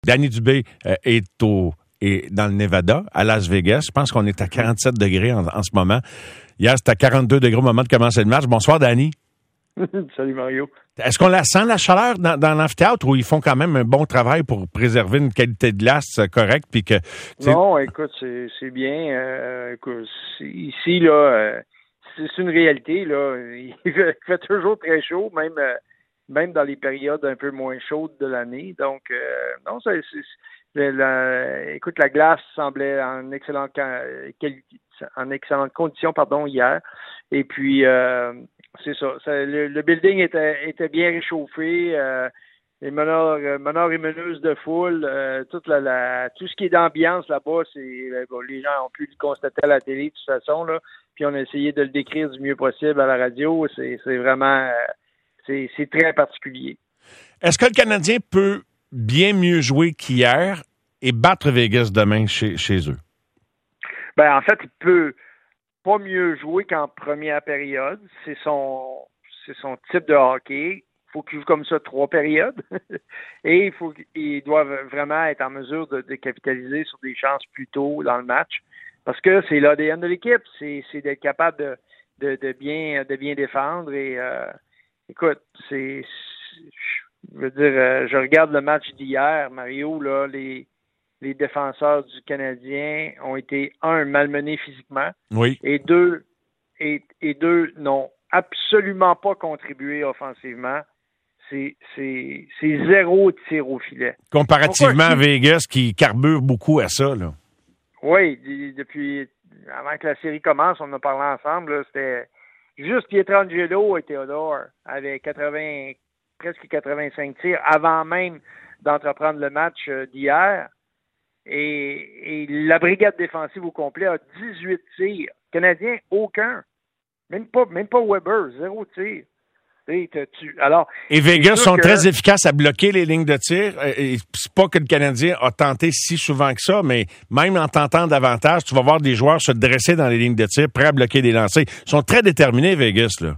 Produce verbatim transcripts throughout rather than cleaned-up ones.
Danny Dubé euh, est au est dans le Nevada, à Las Vegas. Je pense qu'on est à quarante-sept degrés en, en ce moment. Hier, c'était à quarante-deux degrés au moment de commencer le match. Bonsoir, Danny. Salut, Mario. Est-ce qu'on la sent, la chaleur, dans, dans l'amphithéâtre, ou ils font quand même un bon travail pour préserver une qualité de glace correcte? Puis que, non, écoute, c'est, c'est bien. Euh, écoute, c'est, ici, là, euh, c'est, c'est une réalité. Là. Il fait, il fait toujours très chaud, même, euh, même dans les périodes un peu moins chaudes de l'année. Donc, euh, non, c'est, c'est, c'est la, écoute, la glace semblait en excellente qualité, en excellente condition, pardon, hier. Et puis, euh, c'est ça. ça le, le building était, était bien réchauffé. Euh, les meneurs, euh, meneurs et meneuses de foule, euh, toute la, la, tout ce qui est d'ambiance là-bas, c'est euh, bon, les gens ont pu le constater à la télé de toute façon, là. Puis on a essayé de le décrire du mieux possible à la radio. C'est, c'est vraiment, euh, c'est, c'est très particulier. Est-ce que le Canadien peut bien mieux jouer qu'hier et battre Vegas demain chez, chez eux? Ben en fait, il peut pas mieux jouer qu'en première période. C'est son, c'est son type de hockey. Il faut qu'il joue comme ça trois périodes. Et il faut qu'il doit vraiment être en mesure de, de capitaliser sur des chances plus tôt dans le match. Parce que c'est l'A D N de l'équipe. C'est, c'est d'être capable de, de, de, bien, de bien défendre. Et euh, écoute, c'est, c'est je veux dire, euh, je regarde le match d'hier, Mario, là, les les défenseurs du Canadien ont été, un, malmenés physiquement, oui. et deux, et, et deux, n'ont absolument pas contribué offensivement. C'est, c'est, c'est zéro tir au filet. Comparativement Pourquoi? à Vegas, qui carbure beaucoup à ça, là. Oui, depuis, avant que la série commence, on en a parlé ensemble, là, c'était juste Pietrangelo et Theodore avec quatre-vingts, presque quatre-vingt-cinq tirs avant même d'entreprendre le match d'hier. Et, et la brigade défensive au complet a dix-huit tirs. Canadien, aucun. Même pas, même pas Weber, zéro tir. Tu, alors, et Vegas sont que... très efficaces à bloquer les lignes de tir. Et c'est pas que le Canadien a tenté si souvent que ça, mais même en tentant davantage, tu vas voir des joueurs se dresser dans les lignes de tir, prêts à bloquer des lancers. Ils sont très déterminés, Vegas, là.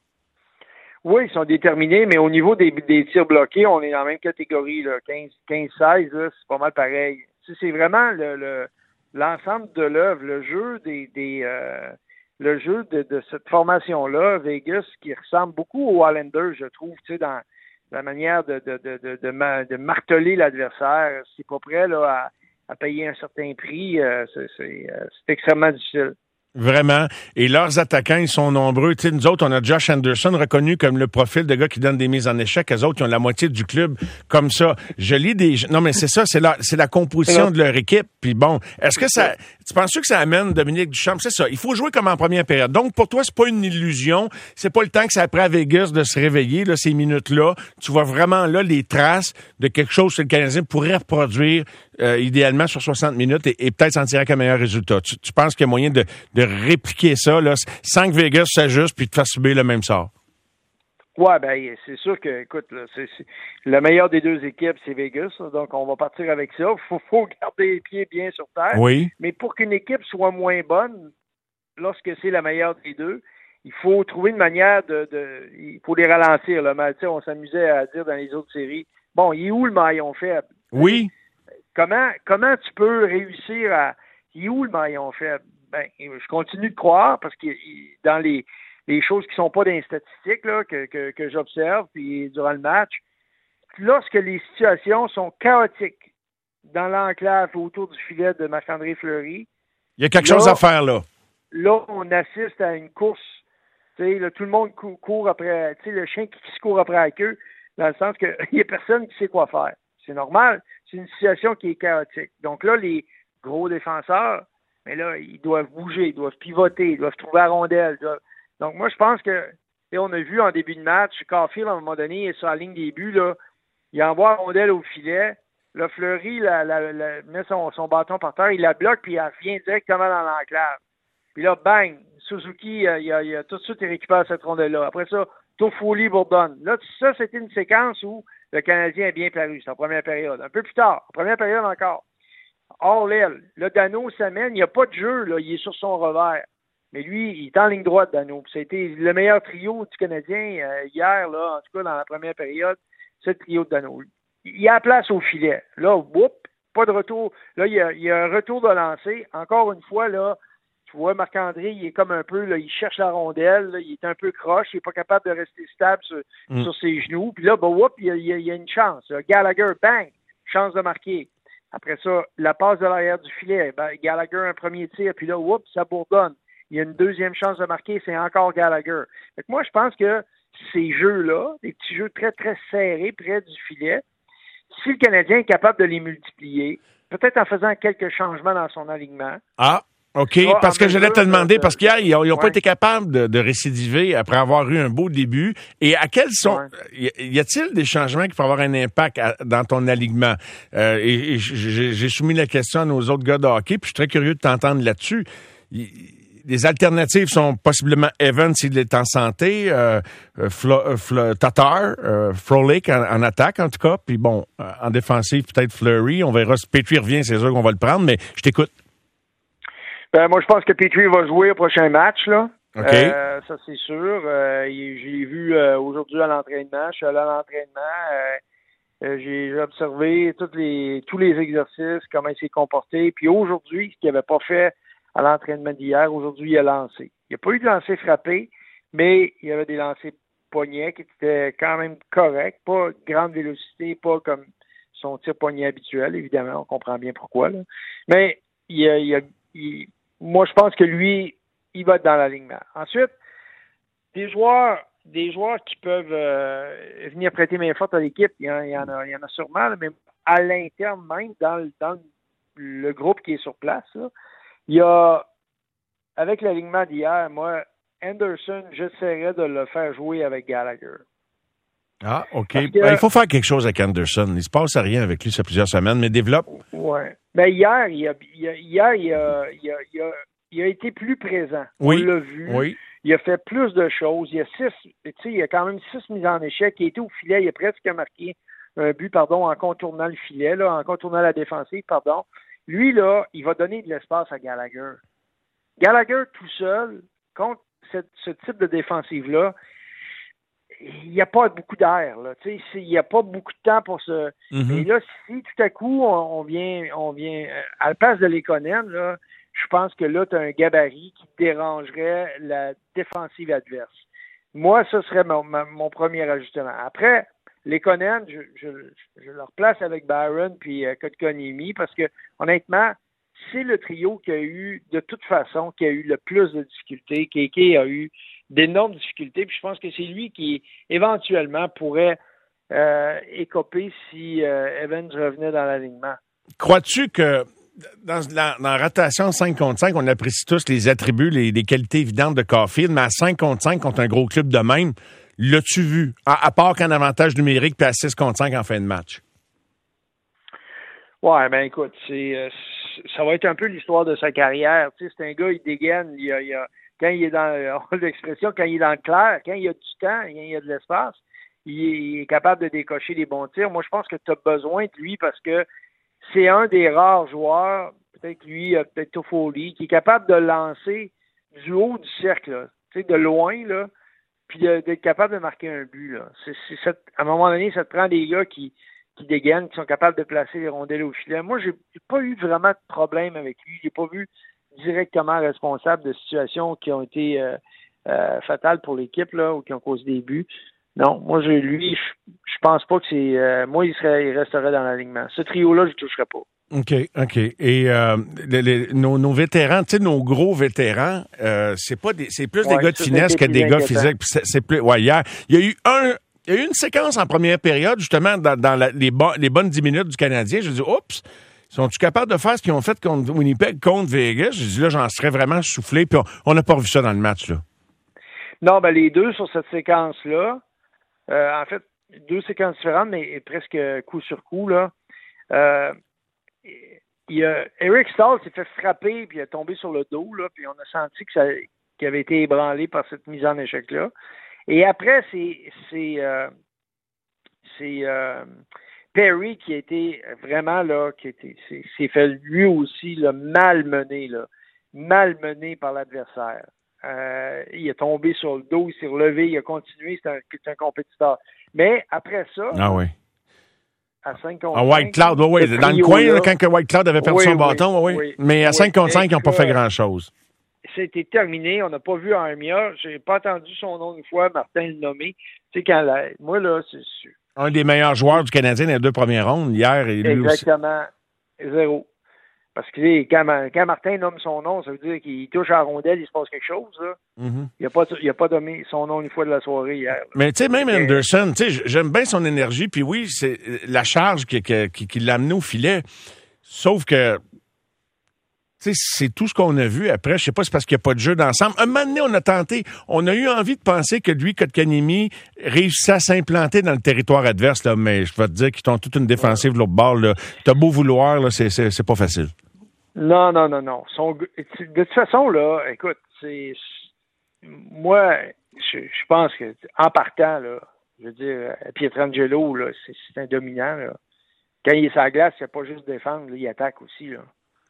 Oui, ils sont déterminés, mais au niveau des, des tirs bloqués, on est dans la même catégorie, là, quinze seize, là, c'est pas mal pareil. C'est vraiment le, le l'ensemble de l'œuvre, le jeu des, des euh, le jeu de, de cette formation-là, Vegas, qui ressemble beaucoup aux Islanders, je trouve, tu sais, dans la manière de de, de, de, de, de marteler l'adversaire. C'est pas prêt là, à, à payer un certain prix. Euh, c'est, c'est, euh, c'est extrêmement difficile. Vraiment. Et leurs attaquants, ils sont nombreux. Tu sais, nous autres, on a Josh Anderson reconnu comme le profil de gars qui donne des mises en échec. Eux autres, ils ont la moitié du club comme ça. Je lis des... Non, mais c'est ça, c'est la, c'est la composition de leur équipe. Puis bon, est-ce que ça... Tu penses que ça amène Dominique Ducharme? C'est ça. Il faut jouer comme en première période. Donc, pour toi, c'est pas une illusion. C'est pas le temps que ça prend à Vegas de se réveiller, là, ces minutes-là. Tu vois vraiment, là, les traces de quelque chose que le Canadien pourrait reproduire euh, idéalement sur soixante minutes et, et peut-être s'en tirer avec un meilleur résultat. Tu, tu penses qu'il y a moyen de, de répliquer ça, là, sans que Vegas s'ajuste puis te fasse subir le même sort? Ouais, ben c'est sûr que, écoute, là, c'est, c'est le meilleur des deux équipes, c'est Vegas, là, donc on va partir avec ça. Faut, faut garder les pieds bien sur terre. Oui. Mais pour qu'une équipe soit moins bonne, lorsque c'est la meilleure des deux, il faut trouver une manière de, de il faut les ralentir. Là. Mais, on s'amusait à dire dans les autres séries, bon, il est où le maillon faible? Oui. Comment, comment tu peux réussir à, il est où le maillon faible? Ben, je continue de croire parce que dans les les choses qui sont pas dans les statistiques là, que, que, que j'observe puis durant le match, lorsque les situations sont chaotiques dans l'enclave autour du filet de Marc-André Fleury, il y a quelque là, chose à faire là. Là, on assiste à une course. Tu sais, là, tout le monde court, court après, tu sais, le chien qui, qui se court après la queue, dans le sens qu'il y a personne qui sait quoi faire. C'est normal. C'est une situation qui est chaotique. Donc là, les gros défenseurs, mais là, ils doivent bouger, ils doivent pivoter, ils doivent trouver la rondelle. Doivent... Donc moi, je pense que, et on a vu en début de match, Caulfield, à un moment donné, est sur la ligne des buts, là, il envoie la rondelle au filet. Là, Fleury la, la, la, met son, son bâton par terre, il la bloque, puis il revient directement dans l'enclave. Puis là, bang, Suzuki, euh, il, a, il a tout de suite récupéré cette rondelle-là. Après ça, Toffoli bourdonne. Là, ça, c'était une séquence où le Canadien est bien paru. C'est en première période. Un peu plus tard, en première période encore. Hors l'aile. Là, Dano s'amène. Il n'y a pas de jeu, là. Il est sur son revers. Mais lui, il est en ligne droite, Dano. Puis ça a été le meilleur trio du Canadien euh, hier, là, en tout cas dans la première période, c'est le trio de Dano. il y a la place au filet. Là, whoop, pas de retour. Là, il y a, il y a un retour de lancer. Encore une fois, là, tu vois, Marc-André, il est comme un peu, là, il cherche la rondelle, là, il est un peu croche, il n'est pas capable de rester stable sur, mm. sur ses genoux. Puis là, ben, whoop, il y a, il y a, il y a une chance. Là. Gallagher, bang, chance de marquer. Après ça, la passe de l'arrière du filet. Ben, Gallagher, un premier tir, puis là, whoop, ça bourdonne. Il y a une deuxième chance de marquer, c'est encore Gallagher. Fait que moi, je pense que ces jeux-là, des petits jeux très, très serrés près du filet, si le Canadien est capable de les multiplier, peut-être en faisant quelques changements dans son alignement. Ah! OK, parce que j'allais te demander, parce qu'hier, ils n'ont ouais. pas été capables de, de récidiver après avoir eu un beau début. Et à quels sont... Ouais. Y a-t-il des changements qui peuvent avoir un impact à, dans ton alignement? Euh, et, et j'ai, j'ai soumis la question à nos autres gars de hockey, puis je suis très curieux de t'entendre là-dessus. Y, les alternatives sont possiblement Evans s'il est en santé, euh, Flo, Flo, Tatar, euh, Frolic en, en attaque en tout cas, puis bon, en défensive peut-être Fleury. On verra si Petrie revient, c'est sûr qu'on va le prendre, mais je t'écoute. Ben, moi, je pense que Petrie va jouer au prochain match, là. OK. Euh, ça, c'est sûr. Euh, je l'ai vu euh, aujourd'hui à l'entraînement. Je suis allé à l'entraînement. Euh, euh, j'ai, j'ai observé toutes les, tous les exercices, comment il s'est comporté. Puis aujourd'hui, ce qu'il n'avait pas fait à l'entraînement d'hier, aujourd'hui, il a lancé. Il n'y a pas eu de lancer frappé, mais il y avait des lancers poignets qui étaient quand même corrects. Pas grande vélocité, pas comme son tir poignet habituel, évidemment. On comprend bien pourquoi, là. Mais il y a... Il y a il, moi, je pense que lui, il va être dans l'alignement. Ensuite, des joueurs, des joueurs qui peuvent euh, venir prêter main forte à l'équipe, il y en, il y en a, il y en a sûrement, là, mais à l'interne même, dans, dans le groupe qui est sur place, là, il y a, avec l'alignement d'hier, moi, Anderson, j'essaierais de le faire jouer avec Gallagher. Ah, OK. Que, ben, il faut faire quelque chose avec Anderson. Il se passe rien avec lui ça plusieurs semaines, mais développe. Oui. Ben, hier, il a, il a, hier, il a, il a, il a, il a été plus présent. Oui. On l'a vu. Oui. Il a fait plus de choses. Il y a six, tu sais, il y a quand même six mises en échec. Il a été au filet. Il a presque marqué un but, pardon, en contournant le filet, là, en contournant la défensive, pardon. Lui, là, il va donner de l'espace à Gallagher. Gallagher, tout seul, contre cette, ce type de défensive-là, il n'y a pas beaucoup d'air, là. Tu sais, il n'y a pas beaucoup de temps pour se. Mm-hmm. Et là, si tout à coup on, on vient, on vient à la place de Lekonen, là, je pense que là, tu as un gabarit qui dérangerait la défensive adverse. Moi, ce serait mon, mon premier ajustement. Après, Lekonen, je, je, je le replace avec Byron puis euh, Kotkaniemi parce que honnêtement, c'est le trio qui a eu, de toute façon, qui a eu le plus de difficultés. Kéké a eu d'énormes difficultés, puis je pense que c'est lui qui, éventuellement, pourrait euh, écoper si euh, Evans revenait dans l'alignement. Crois-tu que dans la, dans la rotation cinq contre cinq, on apprécie tous les attributs, les, les qualités évidentes de Caulfield, mais à cinq contre cinq contre un gros club de même, l'as-tu vu? À, à part qu'un avantage numérique, puis à six contre cinq en fin de match. Ouais, ben écoute, c'est, euh, ça va être un peu l'histoire de sa carrière. Tu sais, c'est un gars, il dégaine, il a, il a quand il est dans l'expression, quand il est dans le clair, quand il y a du temps, quand il y a de l'espace, il est, il est capable de décocher les bons tirs. Moi, je pense que tu as besoin de lui parce que c'est un des rares joueurs, peut-être lui, peut-être Toffoli, qui est capable de lancer du haut du cercle, là, tu sais, de loin, là, puis de, d'être capable de marquer un but. Là. C'est, c'est cette, à un moment donné, ça te prend des gars qui, qui dégainent, qui sont capables de placer les rondelles au filet. Moi, j'ai, j'ai pas eu vraiment de problème avec lui. J'ai pas vu directement responsable de situations qui ont été euh, euh, fatales pour l'équipe là ou qui ont causé des buts. Non, moi j'ai lui, je, je pense pas que c'est euh, moi il serait il resterait dans l'alignement. Ce trio-là, je ne toucherais pas. OK, OK. Et euh, les, les, nos, nos vétérans, tu sais, nos gros vétérans, euh, c'est pas des, c'est plus ouais, des gars de finesse que des gars physiques. C'est, c'est plus. Ouais, hier, il y a eu un. Il y a eu une séquence en première période, justement, dans, dans la, les, bon, les bonnes dix minutes du Canadien. Je me dis, oups, sont-ils capables de faire ce qu'ils ont fait contre Winnipeg, contre Vegas? Je dis, là, j'en serais vraiment soufflé, puis on n'a pas vu ça dans le match, là. Non, ben les deux sur cette séquence-là, euh, en fait, deux séquences différentes, mais presque coup sur coup, là. Euh, il y a, Eric Staal s'est fait frapper, puis il est tombé sur le dos, là, puis on a senti que ça, qu'il avait été ébranlé par cette mise en échec-là. Et après, c'est, c'est, euh, c'est euh, Perry qui a été vraiment, là, qui a été, c'est, c'est fait lui aussi, là, malmené, là, malmené par l'adversaire. Euh, il est tombé sur le dos, il s'est relevé, il a continué, c'est un, c'est un compétiteur. Mais après ça, ah oui. à cinq contre Ah, cinq. White Cloud, oui, oui. Dans le coin, là, quand que White Cloud avait perdu oui, son oui, bâton, oui, oui. Mais à oui. cinq contre cinq, ils n'ont pas fait là, grand-chose. C'était terminé. On n'a pas vu Armia. J'ai pas entendu son nom une fois, Martin le nommé. Tu sais, quand la... moi, là, c'est sûr. Un des meilleurs joueurs du Canadien dans les deux premières rondes, hier, et lui Exactement. Aussi. Zéro. Parce que quand, quand Martin nomme son nom, ça veut dire qu'il touche à la rondelle, il se passe quelque chose. Là. Mm-hmm. Il n'a pas, il a pas donné son nom une fois de la soirée hier. Là. Mais tu sais, même Et... Anderson, tu sais, j'aime bien son énergie. Puis oui, c'est la charge qui, qui, qui, qui l'a amené au filet. Sauf que, tu sais, c'est tout ce qu'on a vu. Après, je sais pas, c'est parce qu'il n'y a pas de jeu d'ensemble. Un moment donné, on a tenté, on a eu envie de penser que lui, Kotkaniemi, réussissait à s'implanter dans le territoire adverse. Là, mais je vais te dire qu'ils ont toute une défensive de l'autre bord. Là. T'as beau vouloir, là, c'est, c'est, c'est pas facile. Non, non, non, non. Son, de toute façon, là, écoute, c'est moi, je, je pense que en partant, là, je veux dire, Pietrangelo, là, c'est, c'est un dominant. Là. Quand il est sur la glace, c'est pas juste défendre, là, il attaque aussi. Là.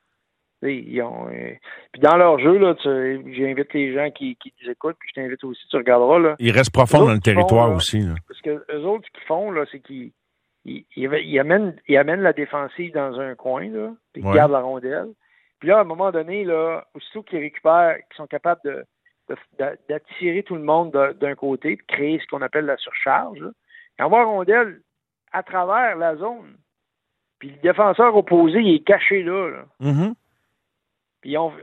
Ils ont, euh... Puis dans leur jeu, là, tu, j'invite les gens qui, qui nous écoutent, puis je t'invite aussi, tu regarderas. Là. Ils restent profonds dans le territoire font, là, aussi. Là. Parce que eux autres, ce qu'ils font, là, c'est qu'ils ils, ils, ils, amènent, ils amènent la défensive dans un coin, là, puis ils ouais. gardent la rondelle. Puis là, à un moment donné, là, aussitôt qu'ils récupèrent, qu'ils sont capables de, de, d'attirer tout le monde de, d'un côté, de créer ce qu'on appelle la surcharge, là. Quand on voit la rondelle à travers la zone, puis le défenseur opposé, il est caché là. là. Mm-hmm. Puis on,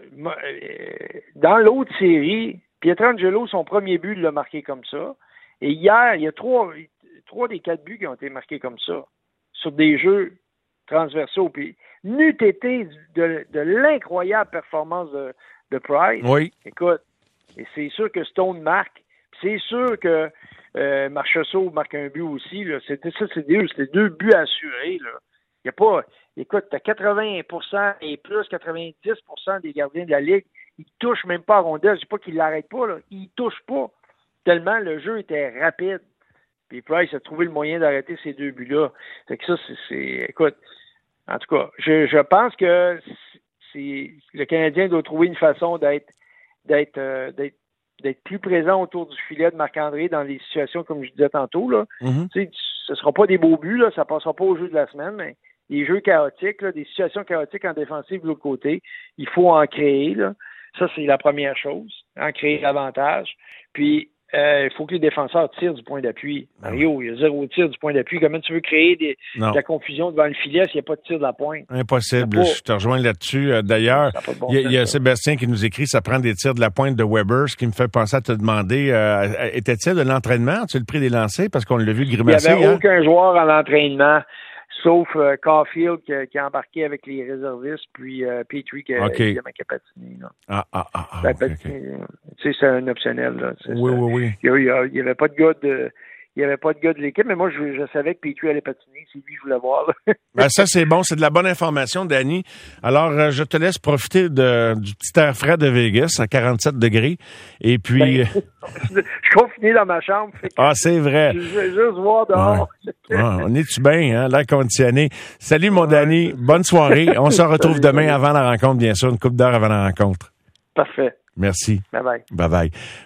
dans l'autre série, Pietrangelo, son premier but, il l'a marqué comme ça. Et hier, il y a trois, trois des quatre buts qui ont été marqués comme ça, sur des jeux transversaux. Puis, n'eût été de, de l'incroyable performance de, de Price. Oui. Écoute, et c'est sûr que Stone marque. C'est sûr que euh, Marchessault marque un but aussi. Là. C'était ça, c'est deux, c'était deux buts assurés. Là. Il n'y a pas. Écoute, t'as quatre-vingts pour cent et plus, quatre-vingt-dix pour cent des gardiens de la Ligue, ils touchent même pas à rondelle. Je dis pas qu'ils l'arrêtent pas, là. Ils touchent pas. Tellement le jeu était rapide. Puis Price a trouvé le moyen d'arrêter ces deux buts-là. Fait que ça, c'est, c'est écoute, en tout cas, je, je pense que c'est, le Canadien doit trouver une façon d'être, d'être, euh, d'être, d'être plus présent autour du filet de Marc-André dans les situations, comme je disais tantôt, là. Mm-hmm. Tu sais, ce sera pas des beaux buts, là. Ça passera pas au jeu de la semaine, mais des jeux chaotiques, là, des situations chaotiques en défensive de l'autre côté, il faut en créer. Là. Ça, c'est la première chose, en créer davantage. Puis, euh, il faut que les défenseurs tirent du point d'appui. Mario, il y a zéro tir du point d'appui. Comment tu veux créer des, de la confusion devant le filet s'il n'y a pas de tir de la pointe? Impossible. Pas... Je te rejoins là-dessus. D'ailleurs, bon il y a, il y a Sébastien qui nous écrit, ça prend des tirs de la pointe de Weber, ce qui me fait penser à te demander, euh, était-il de l'entraînement? As-tu le prix des lancers? Parce qu'on l'a vu grimacer. Il n'y avait hein? aucun joueur en entraînement. Sauf euh, Caulfield qui, qui a embarqué avec les réservistes, puis euh, Petrie qui, okay. évidemment, qui a patiné. Là. Ah, ah, ah, ah ben, okay, patiné, okay. Tu sais, c'est un optionnel. Là. C'est, oui, ça. oui, oui. Il n'y avait pas de gars de... Il n'y avait pas de gars de l'équipe, mais moi, je, je savais que Petrie allait patiner. C'est lui que je voulais voir. Ben, ça, c'est bon. C'est de la bonne information, Danny. Alors, euh, je te laisse profiter de, du petit air frais de Vegas à quarante-sept degrés. Et puis... Ben, je suis confiné dans ma chambre. Ah, c'est vrai. Je vais juste voir dehors. Ouais. Ouais, on est-tu bien, hein, l'air conditionné? Salut, mon ouais. Danny. Bonne soirée. On se retrouve Salut, demain salut. Avant la rencontre, bien sûr. Une couple d'heures avant la rencontre. Parfait. Merci. Bye-bye. Bye-bye.